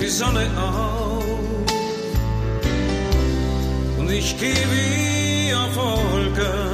die Sonne auf und ich gehe wie auf Wolken